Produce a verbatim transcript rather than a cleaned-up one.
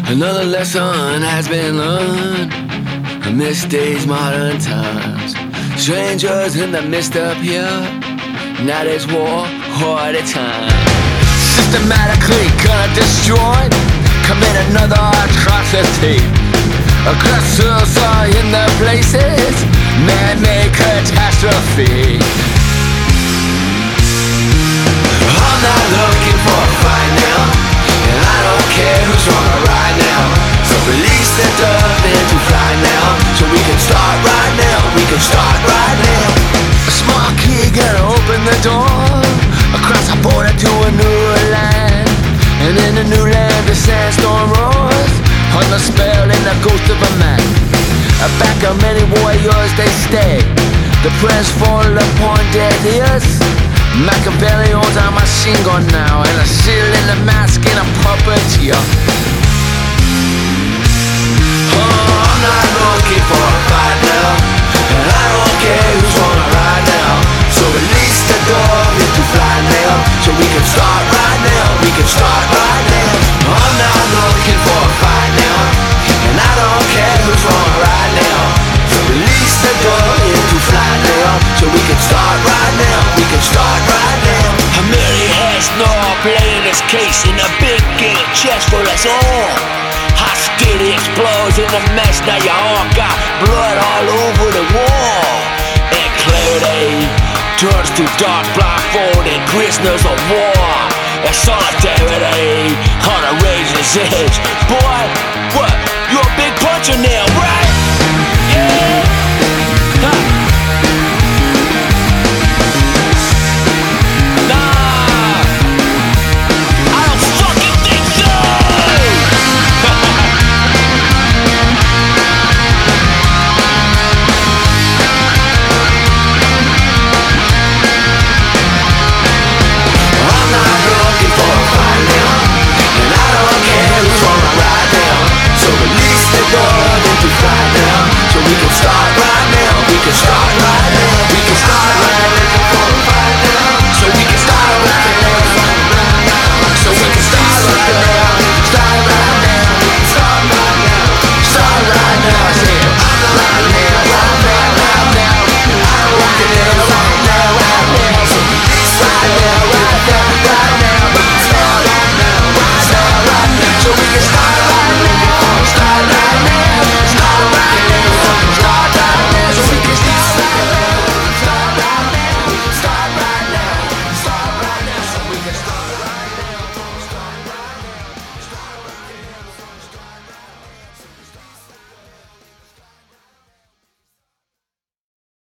Another lesson has been learned amidst these modern times. Strangers in the midst of here. Now there's war all the time. Systematically gonna destroy, commit another atrocity. Aggressors are in their places, man-made catastrophe. I'm not looking for a fight now, and I don't care who's wrong or right now. So release the dove into fly now, so we can start right now, we can start right now. A small key gonna open the door, across a border to a new land. And in the new land the sandstorm roars, on the spell and the ghost of a man. Back of many warriors they stay, the prayers fall upon dead ears. Machiavelli owns a machine gun now, and a seal in the mask in a puppeteer. Oh, I'm not looking for a fight now, and I don't care who's wrong or right now. So release the dove into fly now, so we can start right now, we can start right now. I'm not looking for a fight now, and I don't care who's wrong or right now. So release the dove into fly now, so we can start right now, we can start right now. Mary has no playing this case in a big game chest for us all. Hostility explodes in the mess, now you all got blood all over the wall. And clarity turns to dark, blindfolded prisoners of war. And solidarity on a razor's edge. Boy, what? You're a big puncher now.